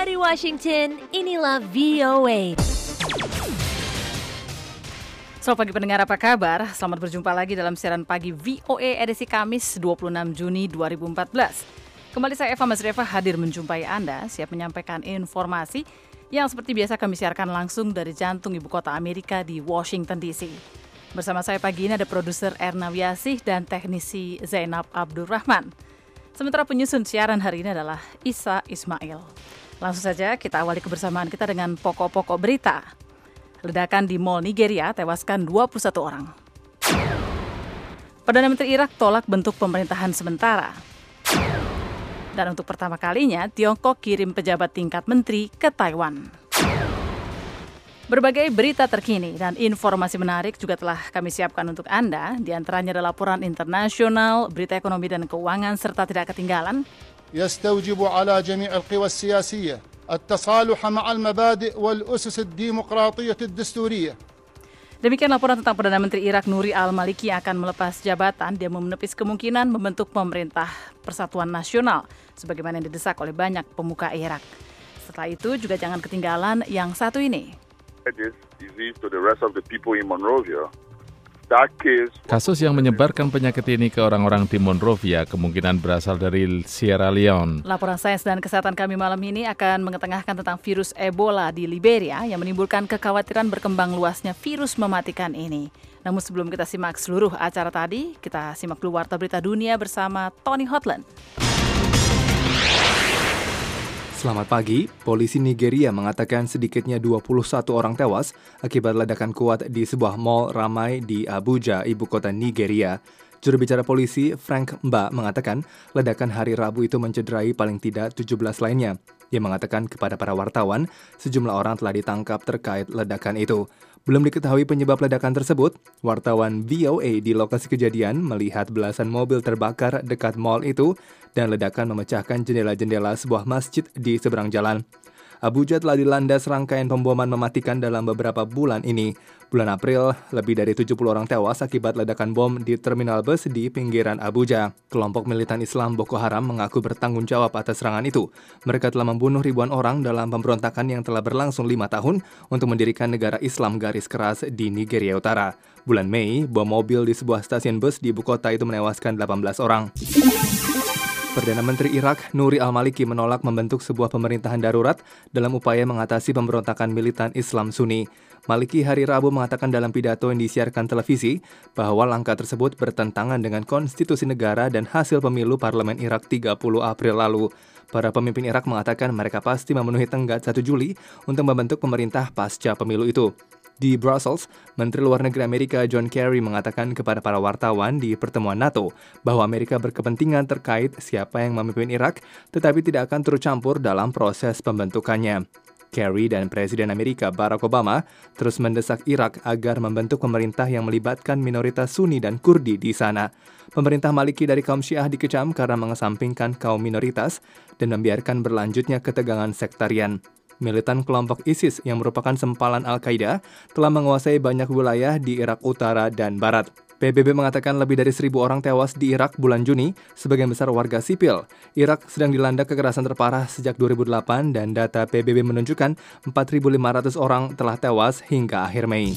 Dari Washington, inilah VOA. Selamat pagi pendengar, apa kabar? Selamat berjumpa lagi dalam siaran pagi VOA edisi Kamis 26 Juni 2014. Kembali saya Eva Mazrieva hadir menjumpai Anda, siap menyampaikan informasi yang seperti biasa kami siarkan langsung dari jantung ibu kota Amerika di Washington DC. Bersama saya pagi ini ada produser Erna Wiasih dan teknisi Zainab Abdurrahman. Sementara penyusun siaran hari ini adalah Isa Ismail. Langsung saja kita awali kebersamaan kita dengan pokok-pokok berita. Ledakan di Mall Nigeria tewaskan 21 orang. Perdana Menteri Irak tolak bentuk pemerintahan sementara. Dan untuk pertama kalinya, Tiongkok kirim pejabat tingkat menteri ke Taiwan. Berbagai berita terkini dan informasi menarik juga telah kami siapkan untuk Anda. Di antaranya ada laporan internasional, berita ekonomi dan keuangan, serta tidak ketinggalan. يستوجب على جميع القوى السياسية التصالح مع المبادئ والأسس الديمقراطية الدستورية. Demikian laporan tentang Perdana Menteri Irak Nouri al-Maliki yang akan melepas jabatan. Dia menepis kemungkinan membentuk pemerintah Persatuan Nasional sebagaimana yang didesak oleh banyak pemuka Irak. Setelah itu juga jangan ketinggalan yang satu ini. Kasus yang menyebarkan penyakit ini ke orang-orang di Monrovia kemungkinan berasal dari Sierra Leone. Laporan sains dan kesehatan kami malam ini akan mengetengahkan tentang virus Ebola di Liberia yang menimbulkan kekhawatiran berkembang luasnya virus mematikan ini. Namun sebelum kita simak seluruh acara tadi, kita simak dulu warta berita dunia bersama Tony Hotland. Selamat pagi, polisi Nigeria mengatakan sedikitnya 21 orang tewas akibat ledakan kuat di sebuah mal ramai di Abuja, ibu kota Nigeria. Juru bicara polisi Frank Mba mengatakan ledakan hari Rabu itu mencederai paling tidak 17 lainnya. Dia mengatakan kepada para wartawan, sejumlah orang telah ditangkap terkait ledakan itu. Belum diketahui penyebab ledakan tersebut, wartawan VOA di lokasi kejadian melihat belasan mobil terbakar dekat mal itu dan ledakan memecahkan jendela-jendela sebuah masjid di seberang jalan. Abuja telah dilanda serangkaian pemboman mematikan dalam beberapa bulan ini. Bulan April, lebih dari 70 orang tewas akibat ledakan bom di terminal bus di pinggiran Abuja. Kelompok militan Islam Boko Haram mengaku bertanggung jawab atas serangan itu. Mereka telah membunuh ribuan orang dalam pemberontakan yang telah berlangsung 5 tahun untuk mendirikan negara Islam garis keras di Nigeria Utara. Bulan Mei, bom mobil di sebuah stasiun bus di ibu kota itu menewaskan 18 orang. Perdana Menteri Irak Nouri al-Maliki menolak membentuk sebuah pemerintahan darurat dalam upaya mengatasi pemberontakan militan Islam Sunni. Maliki hari Rabu mengatakan dalam pidato yang disiarkan televisi bahwa langkah tersebut bertentangan dengan konstitusi negara dan hasil pemilu parlemen Irak 30 April lalu. Para pemimpin Irak mengatakan mereka pasti memenuhi tenggat 1 Juli untuk membentuk pemerintah pasca pemilu itu. Di Brussels, Menteri Luar Negeri Amerika John Kerry mengatakan kepada para wartawan di pertemuan NATO bahwa Amerika berkepentingan terkait siapa yang memimpin Irak, tetapi tidak akan turut campur dalam proses pembentukannya. Kerry dan Presiden Amerika Barack Obama terus mendesak Irak agar membentuk pemerintah yang melibatkan minoritas Sunni dan Kurdi di sana. Pemerintah Maliki dari kaum Syiah dikecam karena mengesampingkan kaum minoritas dan membiarkan berlanjutnya ketegangan sektarian. Militan kelompok ISIS yang merupakan sempalan Al-Qaeda telah menguasai banyak wilayah di Irak Utara dan Barat. PBB mengatakan lebih dari 1.000 orang tewas di Irak bulan Juni, sebagian besar warga sipil. Irak sedang dilanda kekerasan terparah sejak 2008 dan data PBB menunjukkan 4.500 orang telah tewas hingga akhir Mei.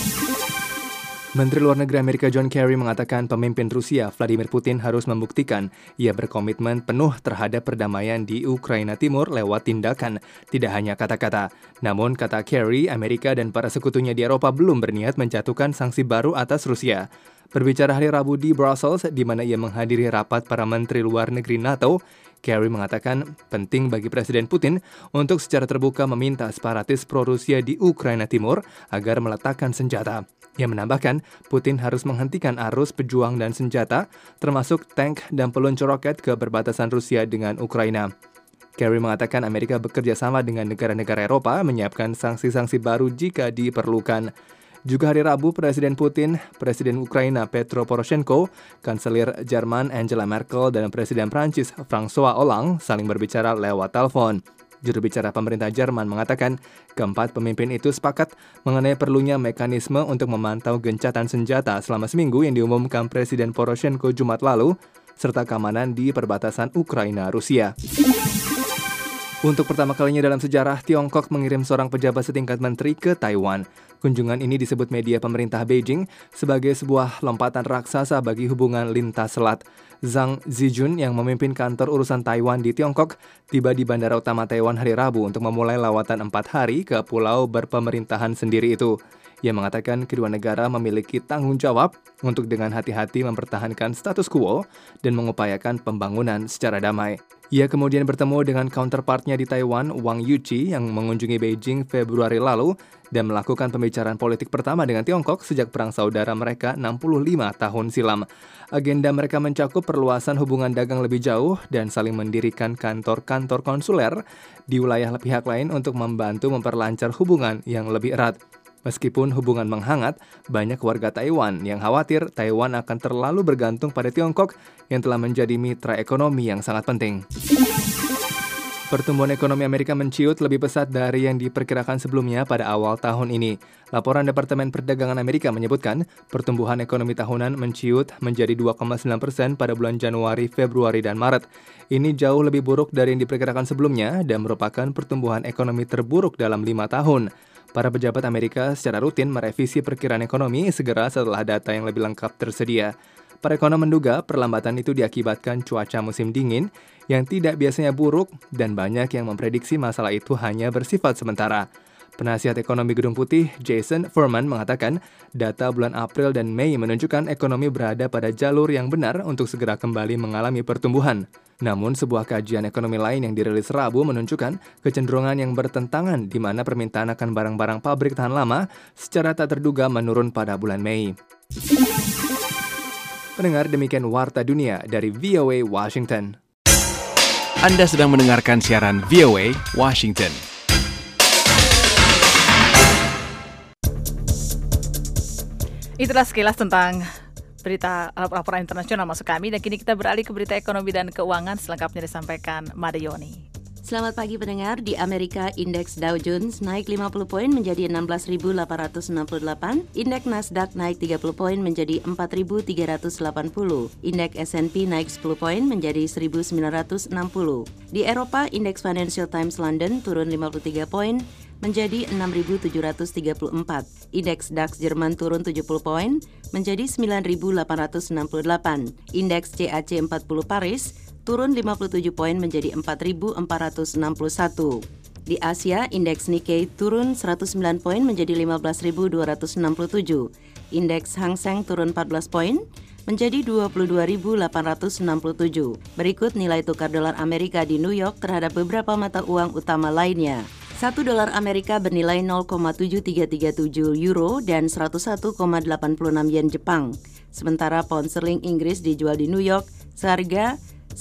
Menteri Luar Negeri Amerika John Kerry mengatakan pemimpin Rusia Vladimir Putin harus membuktikan ia berkomitmen penuh terhadap perdamaian di Ukraina Timur lewat tindakan, tidak hanya kata-kata. Namun, kata Kerry, Amerika dan para sekutunya di Eropa belum berniat menjatuhkan sanksi baru atas Rusia. Berbicara hari Rabu di Brussels, di mana ia menghadiri rapat para menteri luar negeri NATO, Kerry mengatakan penting bagi Presiden Putin untuk secara terbuka meminta separatis pro-Rusia di Ukraina Timur agar meletakkan senjata. Ia menambahkan, Putin harus menghentikan arus pejuang dan senjata, termasuk tank dan peluncur roket ke perbatasan Rusia dengan Ukraina. Kerry mengatakan Amerika bekerja sama dengan negara-negara Eropa menyiapkan sanksi-sanksi baru jika diperlukan. Juga hari Rabu, Presiden Putin, Presiden Ukraina Petro Poroshenko, Kanselir Jerman Angela Merkel, dan Presiden Prancis François Hollande saling berbicara lewat telepon. Juru bicara pemerintah Jerman mengatakan keempat pemimpin itu sepakat mengenai perlunya mekanisme untuk memantau gencatan senjata selama seminggu yang diumumkan Presiden Poroshenko Jumat lalu, serta keamanan di perbatasan Ukraina-Rusia. Untuk pertama kalinya dalam sejarah, Tiongkok mengirim seorang pejabat setingkat menteri ke Taiwan. Kunjungan ini disebut media pemerintah Beijing sebagai sebuah lompatan raksasa bagi hubungan lintas selat. Zhang Zijun yang memimpin kantor urusan Taiwan di Tiongkok tiba di Bandara Utama Taiwan hari Rabu untuk memulai lawatan 4 hari ke pulau berpemerintahan sendiri itu. Ia mengatakan kedua negara memiliki tanggung jawab untuk dengan hati-hati mempertahankan status quo dan mengupayakan pembangunan secara damai. Ia kemudian bertemu dengan counterpartnya di Taiwan, Wang Yuqi, yang mengunjungi Beijing Februari lalu dan melakukan pembicaraan politik pertama dengan Tiongkok sejak perang saudara mereka 65 tahun silam. Agenda mereka mencakup perluasan hubungan dagang lebih jauh dan saling mendirikan kantor-kantor konsuler di wilayah pihak lain untuk membantu memperlancar hubungan yang lebih erat. Meskipun hubungan menghangat, banyak warga Taiwan yang khawatir Taiwan akan terlalu bergantung pada Tiongkok yang telah menjadi mitra ekonomi yang sangat penting. Pertumbuhan ekonomi Amerika menciut lebih pesat dari yang diperkirakan sebelumnya pada awal tahun ini. Laporan Departemen Perdagangan Amerika menyebutkan pertumbuhan ekonomi tahunan menciut menjadi 2,9% pada bulan Januari, Februari, dan Maret. Ini jauh lebih buruk dari yang diperkirakan sebelumnya dan merupakan pertumbuhan ekonomi terburuk dalam 5 tahun. Para pejabat Amerika secara rutin merevisi perkiraan ekonomi segera setelah data yang lebih lengkap tersedia. Para ekonom menduga perlambatan itu diakibatkan cuaca musim dingin yang tidak biasanya buruk dan banyak yang memprediksi masalah itu hanya bersifat sementara. Penasihat ekonomi Gedung Putih, Jason Furman, mengatakan data bulan April dan Mei menunjukkan ekonomi berada pada jalur yang benar untuk segera kembali mengalami pertumbuhan. Namun, sebuah kajian ekonomi lain yang dirilis Rabu menunjukkan kecenderungan yang bertentangan di mana permintaan akan barang-barang pabrik tahan lama secara tak terduga menurun pada bulan Mei. Pendengar, demikian Warta Dunia dari VOA Washington. Anda sedang mendengarkan siaran VOA Washington. Itulah sekilas tentang berita laporan internasional masuk kami, dan kini kita beralih ke berita ekonomi dan keuangan selengkapnya disampaikan Made Yoni. Selamat pagi pendengar. Di Amerika, indeks Dow Jones naik 50 poin menjadi 16.868, indeks Nasdaq naik 30 poin menjadi 4.380, indeks S&P naik 10 poin menjadi 1.960. Di Eropa, indeks Financial Times London turun 53 poin menjadi 6.734. Indeks DAX Jerman turun 70 poin menjadi 9.868. Indeks CAC 40 Paris turun 57 poin menjadi 4.461. Di Asia, indeks Nikkei turun 109 poin menjadi 15.267. Indeks Hang Seng turun 14 poin menjadi 22.867. Berikut nilai tukar dolar Amerika di New York terhadap beberapa mata uang utama lainnya. 1 dolar Amerika bernilai 0,7337 euro dan 101,86 yen Jepang. Sementara pound sterling Inggris dijual di New York seharga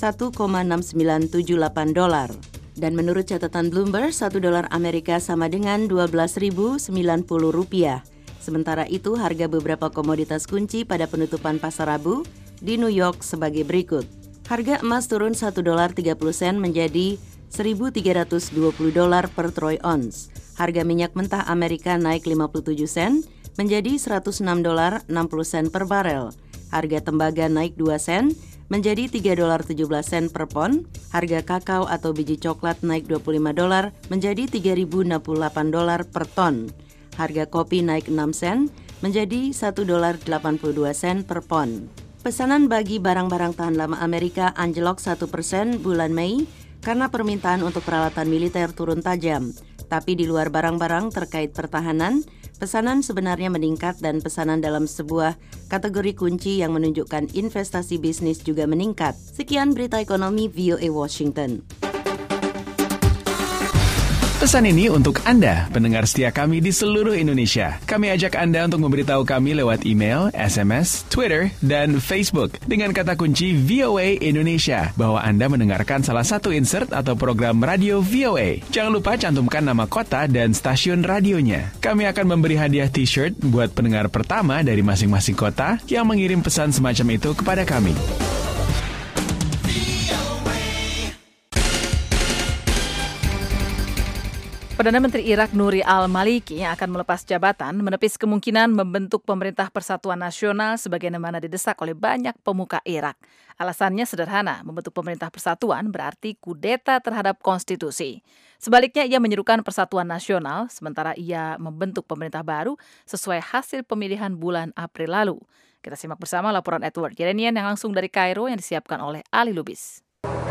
1,6978 dolar. Dan menurut catatan Bloomberg, 1 dolar Amerika sama dengan 12.090 rupiah. Sementara itu, harga beberapa komoditas kunci pada penutupan pasar Rabu di New York sebagai berikut. Harga emas turun 1 dolar 30 sen menjadi 1.320 dolar per troy ounce. Harga minyak mentah Amerika naik 57 sen menjadi 106 dolar 60 sen per barel. Harga tembaga naik 2 sen menjadi 3 dolar 17 sen per pon. Harga kakao atau biji coklat naik 25 dolar menjadi 3.068 dolar per ton. Harga kopi naik 6 sen menjadi 1 dolar 82 sen per pon. Pesanan bagi barang-barang tahan lama Amerika anjlok 1% bulan Mei karena permintaan untuk peralatan militer turun tajam. Tapi di luar barang-barang terkait pertahanan, pesanan sebenarnya meningkat dan pesanan dalam sebuah kategori kunci yang menunjukkan investasi bisnis juga meningkat. Sekian berita ekonomi VOA Washington. Pesan ini untuk Anda, pendengar setia kami di seluruh Indonesia. Kami ajak Anda untuk memberitahu kami lewat email, SMS, Twitter, dan Facebook dengan kata kunci VOA Indonesia bahwa Anda mendengarkan salah satu insert atau program radio VOA. Jangan lupa cantumkan nama kota dan stasiun radionya. Kami akan memberi hadiah t-shirt buat pendengar pertama dari masing-masing kota yang mengirim pesan semacam itu kepada kami. Perdana Menteri Irak Nouri al-Maliki yang akan melepas jabatan menepis kemungkinan membentuk pemerintah persatuan nasional sebagaimana didesak oleh banyak pemuka Irak. Alasannya sederhana, membentuk pemerintah persatuan berarti kudeta terhadap konstitusi. Sebaliknya ia menyerukan persatuan nasional sementara ia membentuk pemerintah baru sesuai hasil pemilihan bulan April lalu. Kita simak bersama laporan Edward Yerenian yang langsung dari Kairo yang disiapkan oleh Ali Lubis.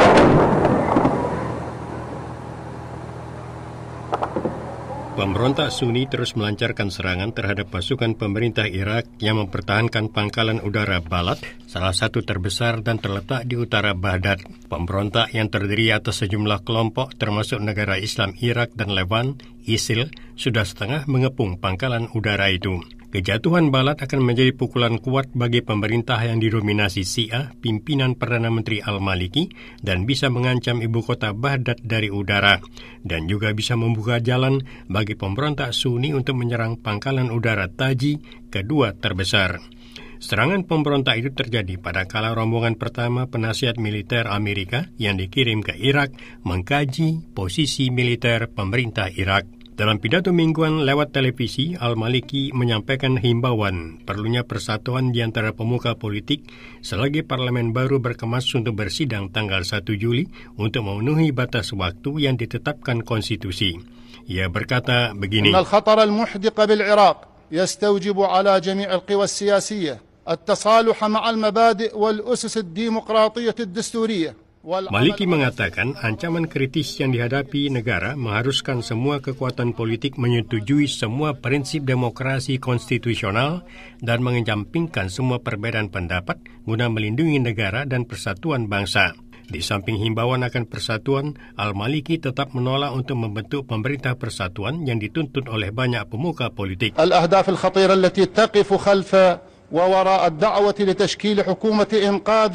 Pemberontak Sunni terus melancarkan serangan terhadap pasukan pemerintah Irak yang mempertahankan pangkalan udara Balad, salah satu terbesar dan terletak di utara Baghdad. Pemberontak yang terdiri atas sejumlah kelompok termasuk negara Islam Irak dan Levan, ISIL, sudah setengah mengepung pangkalan udara itu. Kejatuhan Balad akan menjadi pukulan kuat bagi pemerintah yang didominasi Syiah, pimpinan Perdana Menteri al-Maliki, dan bisa mengancam ibu kota Baghdad dari udara, dan juga bisa membuka jalan bagi pemberontak Sunni untuk menyerang pangkalan udara Taji, kedua terbesar. Serangan pemberontak itu terjadi pada kala rombongan pertama penasihat militer Amerika yang dikirim ke Irak mengkaji posisi militer pemerintah Irak. Dalam pidato mingguan lewat televisi, al-Maliki menyampaikan himbauan perlunya persatuan di antara pemuka politik selagi parlemen baru berkemas untuk bersidang tanggal 1 Juli untuk memenuhi batas waktu yang ditetapkan konstitusi. Ia berkata begini, الخطر المحدق بالعراق يستوجب على جميع القوى السياسية التصالح مع المبادئ والأسس الديمقراطية الدستورية. Maliki mengatakan ancaman kritis yang dihadapi negara mengharuskan semua kekuatan politik menyetujui semua prinsip demokrasi konstitusional dan mengesampingkan semua perbedaan pendapat guna melindungi negara dan persatuan bangsa. Di samping himbauan akan persatuan, al-Maliki tetap menolak untuk membentuk pemerintah persatuan yang dituntut oleh banyak pemuka politik. الأهداف الخطيرة التي تقف خلف ووراء الدعوة لتشكيل حكومة إنقاذ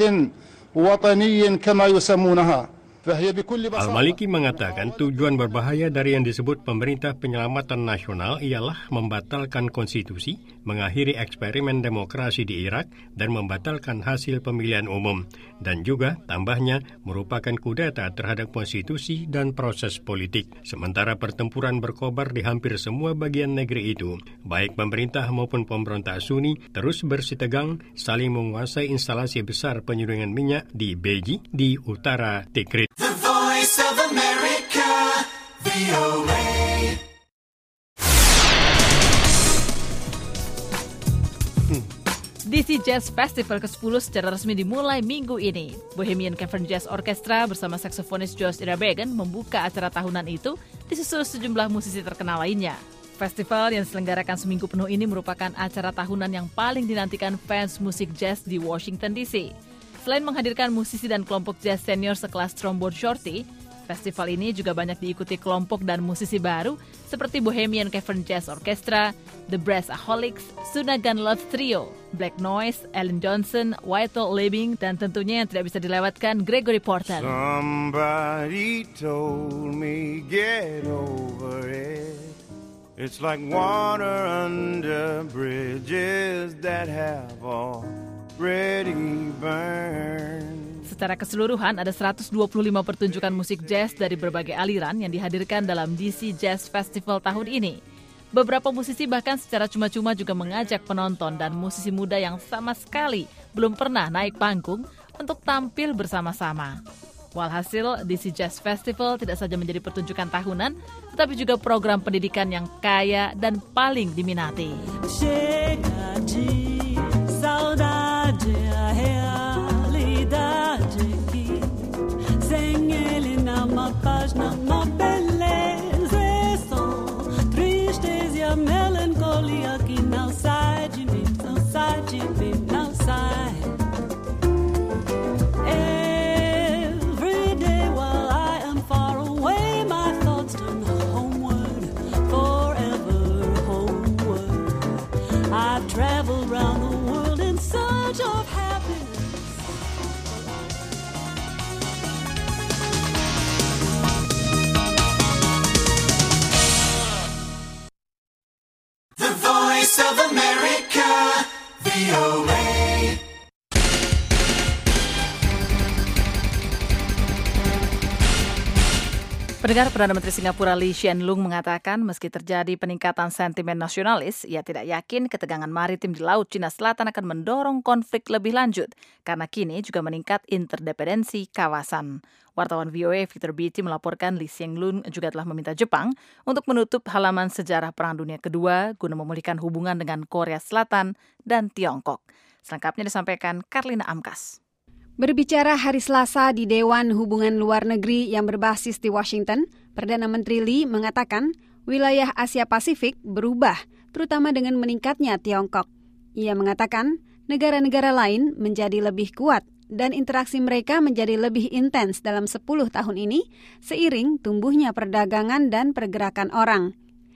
وطني كما يسمونها. Al-Maliki mengatakan tujuan berbahaya dari yang disebut pemerintah penyelamatan nasional ialah membatalkan konstitusi, mengakhiri eksperimen demokrasi di Irak, dan membatalkan hasil pemilihan umum. Dan juga, tambahnya, merupakan kudeta terhadap konstitusi dan proses politik. Sementara pertempuran berkobar di hampir semua bagian negeri itu, baik pemerintah maupun pemberontak Sunni terus bersitegang saling menguasai instalasi besar penyulingan minyak di Beji di utara Tikrit. The Voice of America, VOA. DC Jazz Festival ke-10 secara resmi dimulai minggu ini. Bohemian Cavern Jazz Orchestra bersama saksofonis Josh Irabegan membuka acara tahunan itu, disusul sejumlah musisi terkenal lainnya. Festival yang diselenggarakan seminggu penuh ini merupakan acara tahunan yang paling dinantikan fans musik jazz di Washington DC. Selain menghadirkan musisi dan kelompok jazz senior sekelas Trombone Shorty, festival ini juga banyak diikuti kelompok dan musisi baru seperti Bohemian Cavern Jazz Orchestra, The Brassaholics, Sunagan Love Trio, Black Noise, Alan Johnson, Whitehall Living, dan tentunya yang tidak bisa dilewatkan Gregory Porter. Somebody told me get over it. It's like water under bridges that have already burned. Secara keseluruhan ada 125 pertunjukan musik jazz dari berbagai aliran yang dihadirkan dalam DC Jazz Festival tahun ini. Beberapa musisi bahkan secara cuma-cuma juga mengajak penonton dan musisi muda yang sama sekali belum pernah naik panggung untuk tampil bersama-sama. Walhasil, DC Jazz Festival tidak saja menjadi pertunjukan tahunan, tetapi juga program pendidikan yang kaya dan paling diminati. Travel round Pendengar, Perdana Menteri Singapura Lee Hsien Loong mengatakan meski terjadi peningkatan sentimen nasionalis, ia tidak yakin ketegangan maritim di Laut Cina Selatan akan mendorong konflik lebih lanjut, karena kini juga meningkat interdependensi kawasan. Wartawan VOA Victor Beatty melaporkan Lee Hsien Loong juga telah meminta Jepang untuk menutup halaman sejarah Perang Dunia Kedua guna memulihkan hubungan dengan Korea Selatan dan Tiongkok. Selengkapnya disampaikan Karlina Amkas. Berbicara hari Selasa di Dewan Hubungan Luar Negeri yang berbasis di Washington, Perdana Menteri Lee mengatakan wilayah Asia Pasifik berubah, terutama dengan meningkatnya Tiongkok. Ia mengatakan negara-negara lain menjadi lebih kuat dan interaksi mereka menjadi lebih intens dalam 10 tahun ini seiring tumbuhnya perdagangan dan pergerakan orang.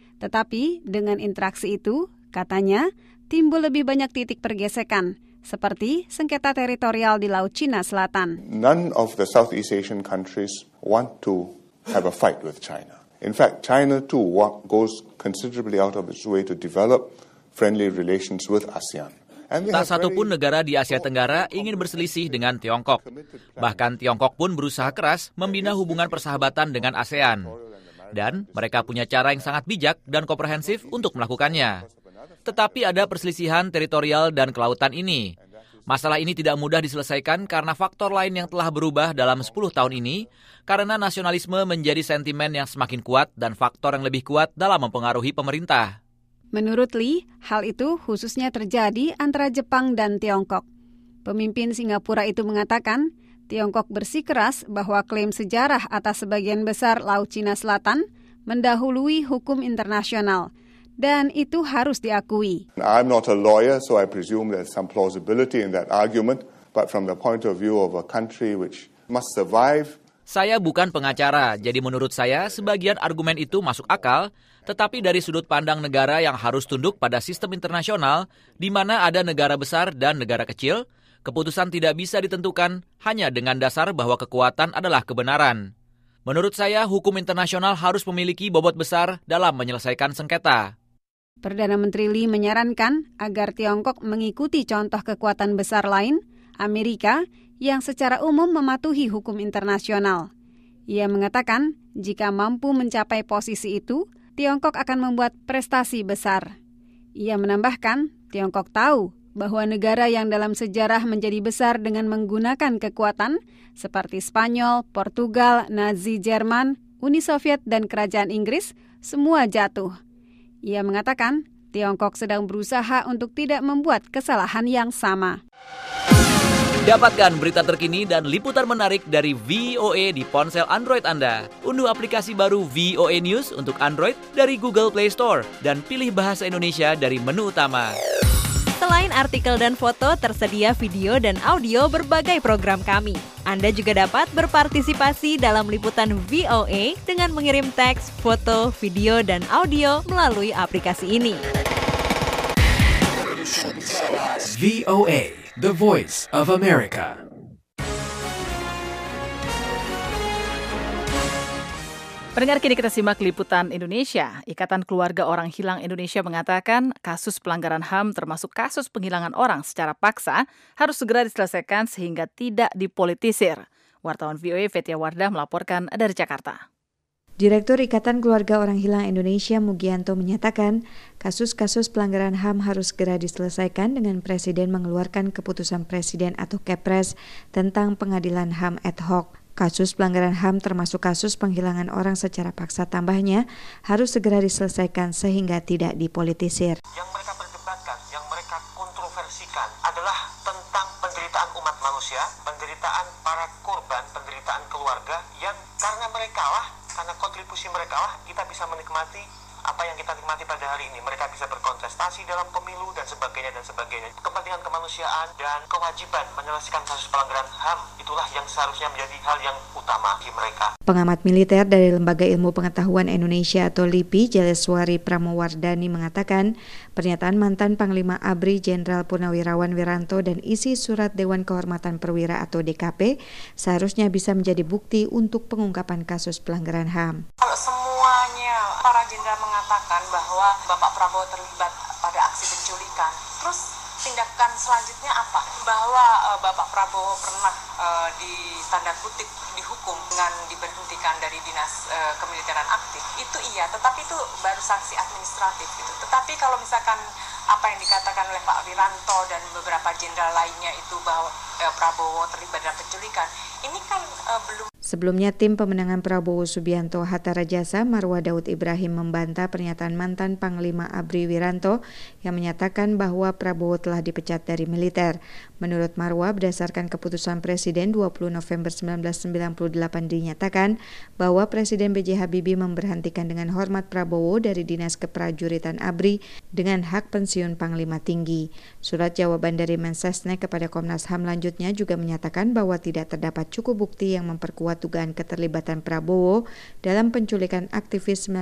Tetapi dengan interaksi itu, katanya, timbul lebih banyak titik pergesekan, seperti sengketa teritorial di Laut Cina Selatan. None of the Southeast Asian countries want to have a fight with China. In fact, China too goes considerably out of its way to develop friendly relations with ASEAN. Tak satu pun negara di Asia Tenggara ingin berselisih dengan Tiongkok. Bahkan Tiongkok pun berusaha keras membina hubungan persahabatan dengan ASEAN. Dan mereka punya cara yang sangat bijak dan komprehensif untuk melakukannya. Tetapi ada perselisihan teritorial dan kelautan ini. Masalah ini tidak mudah diselesaikan karena faktor lain yang telah berubah dalam 10 tahun ini, karena nasionalisme menjadi sentimen yang semakin kuat dan faktor yang lebih kuat dalam mempengaruhi pemerintah. Menurut Lee, hal itu khususnya terjadi antara Jepang dan Tiongkok. Pemimpin Singapura itu mengatakan, Tiongkok bersikeras bahwa klaim sejarah atas sebagian besar Laut Cina Selatan mendahului hukum internasional. Dan itu harus diakui. I'm not a lawyer, so I presume there's some plausibility in that argument. But from the point of view of a country which must survive. Saya bukan pengacara, jadi menurut saya sebagian argumen itu masuk akal, tetapi dari sudut pandang negara yang harus tunduk pada sistem internasional, di mana ada negara besar dan negara kecil, keputusan tidak bisa ditentukan hanya dengan dasar bahwa kekuatan adalah kebenaran. Menurut saya, hukum internasional harus memiliki bobot besar dalam menyelesaikan sengketa. Perdana Menteri Lee menyarankan agar Tiongkok mengikuti contoh kekuatan besar lain, Amerika, yang secara umum mematuhi hukum internasional. Ia mengatakan, jika mampu mencapai posisi itu, Tiongkok akan membuat prestasi besar. Ia menambahkan, Tiongkok tahu bahwa negara yang dalam sejarah menjadi besar dengan menggunakan kekuatan, seperti Spanyol, Portugal, Nazi Jerman, Uni Soviet, dan Kerajaan Inggris, semua jatuh. Ia mengatakan, Tiongkok sedang berusaha untuk tidak membuat kesalahan yang sama. Dapatkan berita terkini dan liputan menarik dari VOA di ponsel Android Anda. Unduh aplikasi baru VOA News untuk Android dari Google Play Store dan pilih bahasa Indonesia dari menu utama. Selain artikel dan foto, tersedia video dan audio berbagai program kami. Anda juga dapat berpartisipasi dalam liputan VOA dengan mengirim teks, foto, video, dan audio melalui aplikasi ini. VOA, the voice of America. Pendengar, kini kita simak liputan Indonesia. Ikatan Keluarga Orang Hilang Indonesia mengatakan kasus pelanggaran HAM termasuk kasus penghilangan orang secara paksa harus segera diselesaikan sehingga tidak dipolitisir. Wartawan VOA Vetia Wardah melaporkan dari Jakarta. Direktur Ikatan Keluarga Orang Hilang Indonesia Mugianto menyatakan kasus-kasus pelanggaran HAM harus segera diselesaikan dengan Presiden mengeluarkan keputusan Presiden atau Kepres tentang pengadilan HAM ad hoc. Kasus pelanggaran HAM termasuk kasus penghilangan orang secara paksa tambahnya harus segera diselesaikan sehingga tidak dipolitisir. Yang mereka perdebatkan, yang mereka kontroversikan adalah tentang penderitaan umat manusia, penderitaan para korban, penderitaan keluarga yang karena mereka lah, karena kontribusi mereka lah kita bisa menikmati apa yang kita nikmati pada hari ini. Mereka bisa berkontestasi dalam pemilu dan sebagainya dan sebagainya. Kepentingan kemanusiaan dan kewajiban menyelesaikan kasus pelanggaran HAM itulah yang seharusnya menjadi hal yang utama bagi mereka. Pengamat militer dari Lembaga Ilmu Pengetahuan Indonesia atau LIPI, Jaleswari Pramowardani mengatakan pernyataan mantan Panglima ABRI Jenderal Purnawirawan Wiranto dan isi surat Dewan Kehormatan Perwira atau DKP seharusnya bisa menjadi bukti untuk pengungkapan kasus pelanggaran HAM. Kalau semuanya para jenderal mengatakan bahwa Bapak Prabowo terlibat pada aksi penculikan, terus tindakan selanjutnya apa? Bahwa Bapak Prabowo pernah ditanda kutip dihukum dengan diberhentikan dari dinas kemiliteran aktif, itu iya, tetapi itu baru sanksi administratif gitu. Tetapi kalau misalkan apa yang dikatakan oleh Pak Wiranto dan beberapa jenderal lainnya itu bahwa Prabowo terlibat dalam penculikan, ini kan belum. Sebelumnya, tim pemenangan Prabowo Subianto Hatta Rajasa Marwah Daud Ibrahim membantah pernyataan mantan Panglima ABRI Wiranto yang menyatakan bahwa Prabowo telah dipecat dari militer. Menurut Marwah, berdasarkan keputusan Presiden 20 November 1998 dinyatakan bahwa Presiden B.J. Habibie memberhentikan dengan hormat Prabowo dari Dinas Keprajuritan ABRI dengan hak pensiun Panglima Tinggi. Surat jawaban dari Mensesnek kepada Komnas HAM lanjutnya juga menyatakan bahwa tidak terdapat cukup bukti yang memperkuat dugaan keterlibatan Prabowo dalam penculikan aktivis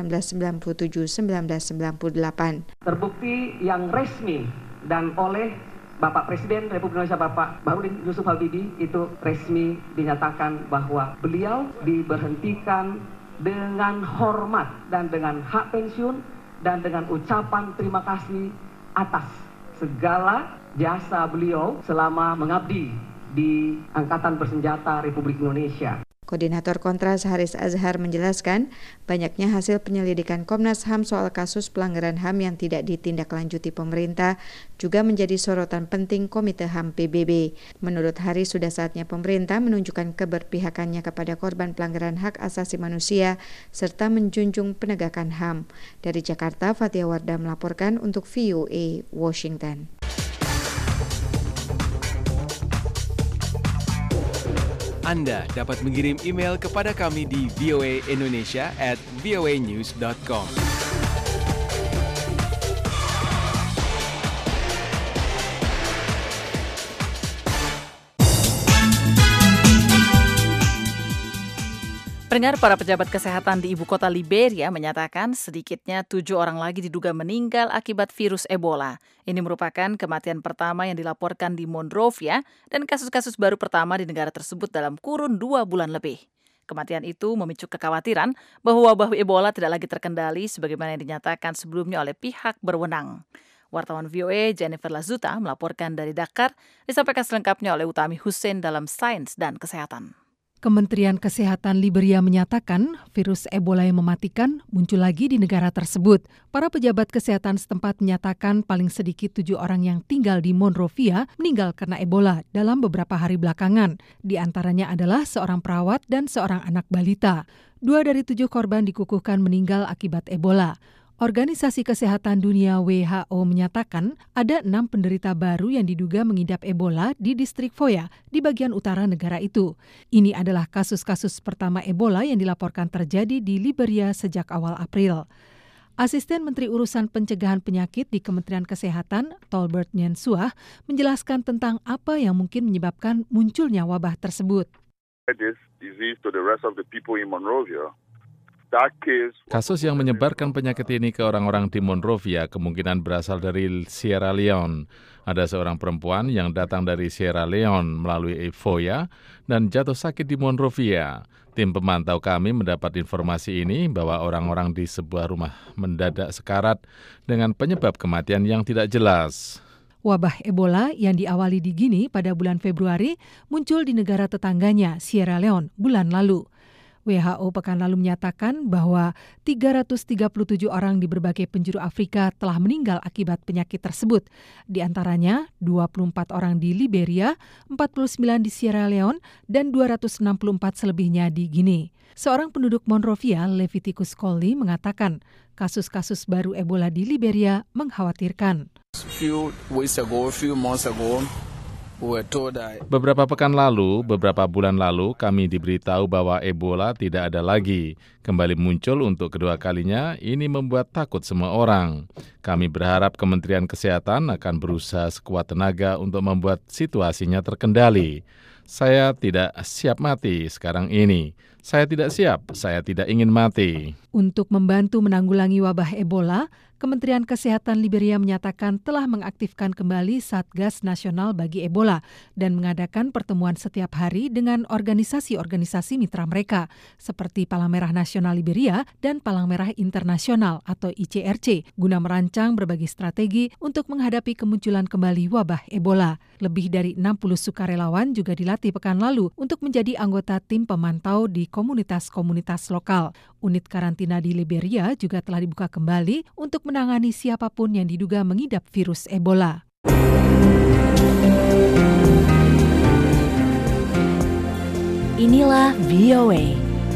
1997-1998. Terbukti yang resmi dan oleh Bapak Presiden Republik Indonesia Bapak Bahrudin Yusuf Habibie itu resmi dinyatakan bahwa beliau diberhentikan dengan hormat dan dengan hak pensiun dan dengan ucapan terima kasih atas segala jasa beliau selama mengabdi di Angkatan Bersenjata Republik Indonesia. Koordinator Kontras Haris Azhar menjelaskan, banyaknya hasil penyelidikan Komnas HAM soal kasus pelanggaran HAM yang tidak ditindaklanjuti pemerintah juga menjadi sorotan penting Komite HAM PBB. Menurut Haris, sudah saatnya pemerintah menunjukkan keberpihakannya kepada korban pelanggaran hak asasi manusia serta menjunjung penegakan HAM. Dari Jakarta, Fatia Wardah melaporkan untuk VOA Washington. Anda dapat mengirim email kepada kami di voaindonesia@voanews.com. Pendengar, para pejabat kesehatan di ibu kota Liberia menyatakan sedikitnya 7 orang lagi diduga meninggal akibat virus Ebola. Ini merupakan kematian pertama yang dilaporkan di Monrovia dan kasus-kasus baru pertama di negara tersebut dalam kurun 2 bulan lebih. Kematian itu memicu kekhawatiran bahwa wabah Ebola tidak lagi terkendali sebagaimana yang dinyatakan sebelumnya oleh pihak berwenang. Wartawan VOA Jennifer Lazuta melaporkan dari Dakar, disampaikan selengkapnya oleh Utami Hussein dalam Sains dan Kesehatan. Kementerian Kesehatan Liberia menyatakan virus Ebola yang mematikan muncul lagi di negara tersebut. Para pejabat kesehatan setempat menyatakan paling sedikit 7 orang yang tinggal di Monrovia meninggal karena Ebola dalam beberapa hari belakangan. Di antaranya adalah seorang perawat dan seorang anak balita. 2 dari 7 korban dikukuhkan meninggal akibat Ebola. Organisasi Kesehatan Dunia WHO menyatakan ada 6 penderita baru yang diduga mengidap Ebola di distrik Foya di bagian utara negara itu. Ini adalah kasus-kasus pertama Ebola yang dilaporkan terjadi di Liberia sejak awal April. Asisten Menteri Urusan Pencegahan Penyakit di Kementerian Kesehatan, Tolbert Nyensuah, menjelaskan tentang apa yang mungkin menyebabkan munculnya wabah tersebut. This disease to the rest of the people in Monrovia. Kasus yang menyebarkan penyakit ini ke orang-orang di Monrovia kemungkinan berasal dari Sierra Leone. Ada seorang perempuan yang datang dari Sierra Leone melalui Foya dan jatuh sakit di Monrovia. Tim pemantau kami mendapat informasi ini bahwa orang-orang di sebuah rumah mendadak sekarat dengan penyebab kematian yang tidak jelas. Wabah Ebola yang diawali di Guinea pada bulan Februari muncul di negara tetangganya, Sierra Leone, bulan lalu. WHO pekan lalu menyatakan bahwa 337 orang di berbagai penjuru Afrika telah meninggal akibat penyakit tersebut. Di antaranya 24 orang di Liberia, 49 di Sierra Leone, dan 264 selebihnya di Guinea. Seorang penduduk Monrovia, Leviticus Coley, mengatakan kasus-kasus baru Ebola di Liberia mengkhawatirkan. Beberapa pekan lalu, beberapa bulan lalu, kami diberitahu bahwa Ebola tidak ada lagi. Kembali muncul untuk kedua kalinya, ini membuat takut semua orang. Kami berharap Kementerian Kesehatan akan berusaha sekuat tenaga untuk membuat situasinya terkendali. Saya tidak siap mati sekarang ini. Saya tidak siap, saya tidak ingin mati. Untuk membantu menanggulangi wabah Ebola, Kementerian Kesehatan Liberia menyatakan telah mengaktifkan kembali Satgas Nasional bagi Ebola dan mengadakan pertemuan setiap hari dengan organisasi-organisasi mitra mereka seperti Palang Merah Nasional Liberia dan Palang Merah Internasional atau ICRC guna merancang berbagai strategi untuk menghadapi kemunculan kembali wabah Ebola. Lebih dari 60 sukarelawan juga dilatih pekan lalu untuk menjadi anggota tim pemantau di komunitas-komunitas lokal. Unit karantina di Liberia juga telah dibuka kembali untuk menangani siapapun yang diduga mengidap virus Ebola. Inilah VOA.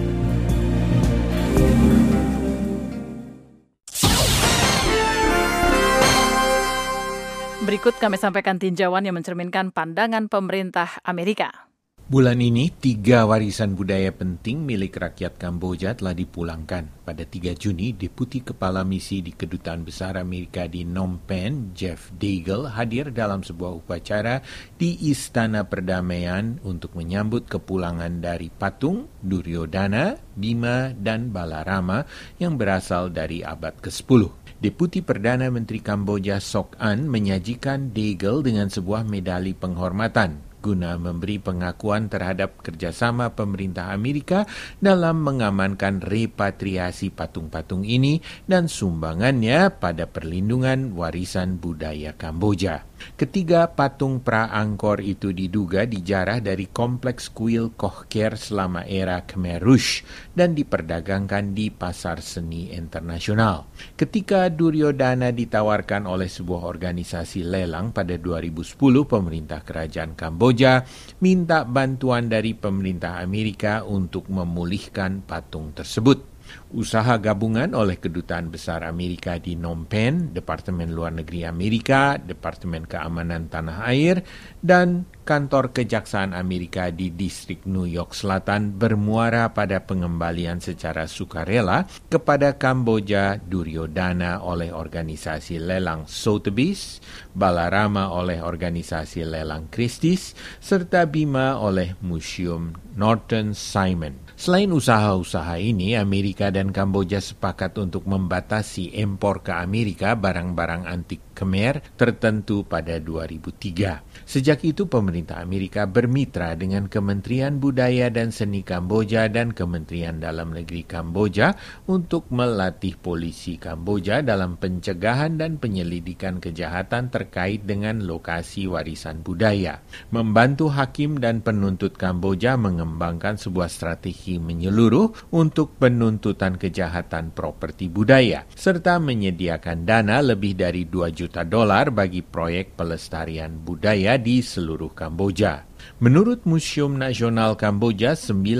Berikut kami sampaikan tinjauan yang mencerminkan pandangan pemerintah Amerika. Bulan ini, 3 warisan budaya penting milik rakyat Kamboja telah dipulangkan. Pada 3 Juni, Deputi Kepala Misi di Kedutaan Besar Amerika di Phnom Penh, Jeff Daigle, hadir dalam sebuah upacara di Istana Perdamaian untuk menyambut kepulangan dari patung Duryodhana, Bima, dan Balarama yang berasal dari abad ke-10. Deputi Perdana Menteri Kamboja Sok An menyajikan Daigle dengan sebuah medali penghormatan guna memberi pengakuan terhadap kerjasama pemerintah Amerika dalam mengamankan repatriasi patung-patung ini dan sumbangannya pada perlindungan warisan budaya Kamboja. Ketiga patung pra-angkor itu diduga dijarah dari kompleks kuil Kohker selama era Khmer Rouge dan diperdagangkan di pasar seni internasional. Ketika Duryodhana ditawarkan oleh sebuah organisasi lelang pada 2010, pemerintah kerajaan Kamboja minta bantuan dari pemerintah Amerika untuk memulihkan patung tersebut. Usaha gabungan oleh Kedutaan Besar Amerika di Phnom Penh, Departemen Luar Negeri Amerika, Departemen Keamanan Tanah Air, dan Kantor Kejaksaan Amerika di Distrik New York Selatan bermuara pada pengembalian secara sukarela kepada Kamboja Duryodhana oleh organisasi lelang Sotheby's, Balarama oleh organisasi lelang Christie's, serta Bima oleh Museum Norton Simon. Selain usaha-usaha ini, Amerika dan Kamboja sepakat untuk membatasi impor ke Amerika barang-barang antik Khmer tertentu pada 2003. Sejak itu, pemerintah Amerika bermitra dengan Kementerian Budaya dan Seni Kamboja dan Kementerian Dalam Negeri Kamboja untuk melatih polisi Kamboja dalam pencegahan dan penyelidikan kejahatan terkait dengan lokasi warisan budaya. Membantu hakim dan penuntut Kamboja mengembangkan sebuah strategi menyeluruh untuk penuntutan kejahatan properti budaya, serta menyediakan dana lebih dari $2 juta bagi proyek pelestarian budaya di seluruh Kamboja. Menurut Museum Nasional Kamboja,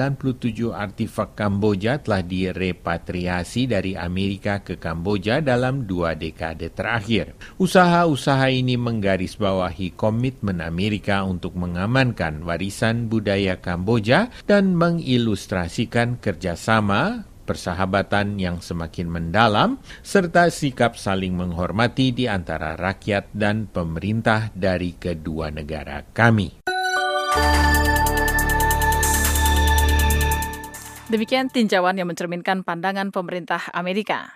97 artefak Kamboja telah direpatriasi dari Amerika ke Kamboja dalam 2 dekade terakhir. Usaha-usaha ini menggarisbawahi komitmen Amerika untuk mengamankan warisan budaya Kamboja dan mengilustrasikan kerjasama persahabatan yang semakin mendalam, serta sikap saling menghormati di antara rakyat dan pemerintah dari kedua negara kami. Demikian tinjauan yang mencerminkan pandangan pemerintah Amerika.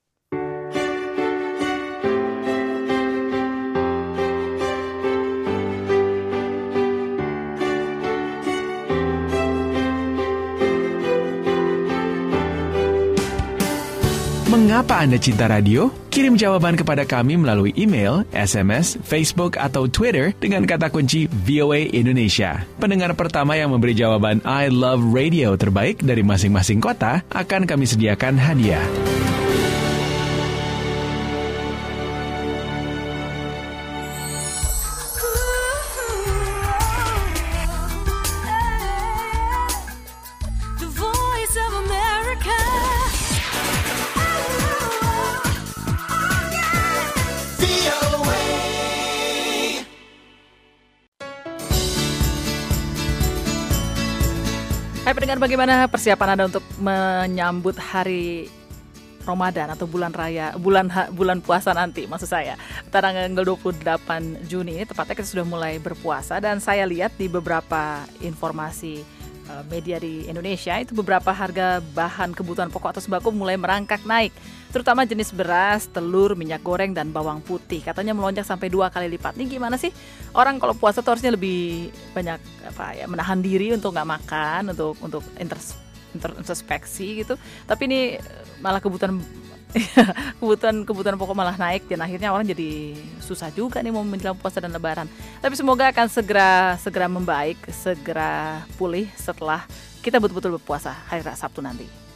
Mengapa Anda cinta radio? Kirim jawaban kepada kami melalui email, SMS, Facebook, atau Twitter dengan kata kunci VOA Indonesia. Pendengar pertama yang memberi jawaban I love radio terbaik dari masing-masing kota akan kami sediakan hadiah. Hai pendengar, bagaimana persiapan Anda untuk menyambut hari Ramadan atau bulan raya, bulan puasa nanti maksud saya. Tanggal 28 Juni ini tepatnya kita sudah mulai berpuasa dan saya lihat di beberapa informasi media di Indonesia, itu beberapa harga bahan kebutuhan pokok atau sembako mulai merangkak naik, terutama jenis beras, telur, minyak goreng, dan bawang putih. Katanya melonjak sampai 2 kali lipat. Ini gimana sih? Orang kalau puasa tuh harusnya lebih banyak menahan diri untuk nggak makan, untuk introspeksi gitu. Tapi ini malah kebutuhan pokok malah naik, dan akhirnya orang jadi susah juga nih mau menjelang puasa dan lebaran. Tapi semoga akan segera membaik, segera pulih setelah kita betul-betul berpuasa hari Sabtu nanti.